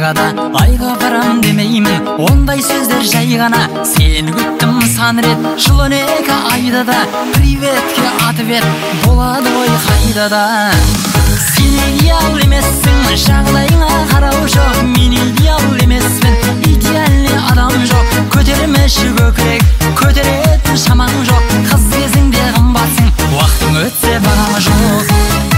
айға да айға барам демеймін, ондай сөздер жай ғана. Сені күттім сан рет, жыл 12 айда да, приветке ответ болады ғой қайда да. Сен идеал емессің, жағдайыңа қарау жоқ, мен идеал емеспін, идеальный адам жоқ. Көтермеші көкірек, көтеретін шамаң жоқ, қыз кезіңде қымбатсың, уақытың өтсе бағамы жоқ.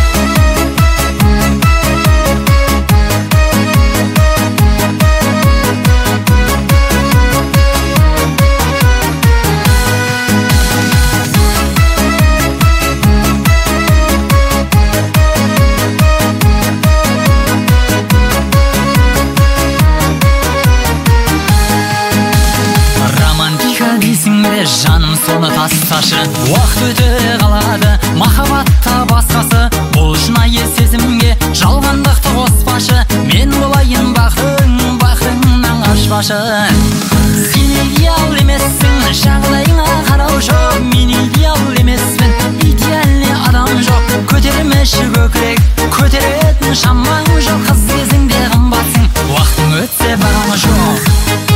Жаным соны тасташы, уақыт өте қалады, махаббатта басқасы. Бұл шынайы сезімге жалғандықты қоспашы, мен болайын бақытыңнан қашпашы. Сен идеал емессің, жағдайыңа қарау жоқ, мен идеал емеспін, идеальный адам жоқ. Көтермеші көкірек, көтеретін шамаң жоқ, қыз кезіңде қымбатсың, уақытың өтсе бағамы жоқ.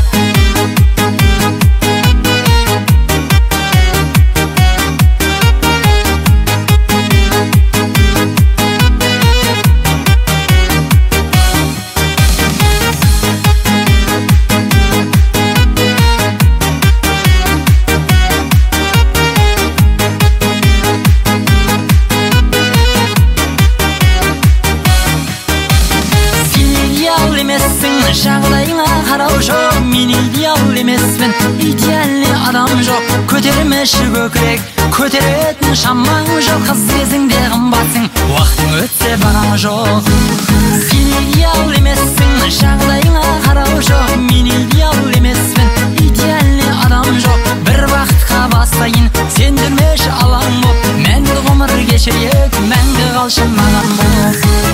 Жағдайыңа қарау жоқ, мен идеал емеспін, идеальный адам жоқ. Көтермеші көкірек, көтеретін шамаң жоқ, қыз кезіңде қымбатсың, уақытың өтсе бағамы жоқ. Сен идеал емессің, жағдайыңа қарау жоқ, мен идеал емеспін, идеальный адам жоқ. Бір бақытқа бастайын, сен жүрмеші алаң боп, мәңгі ғұмыр кешірек, мәңгі қалшы маған болып.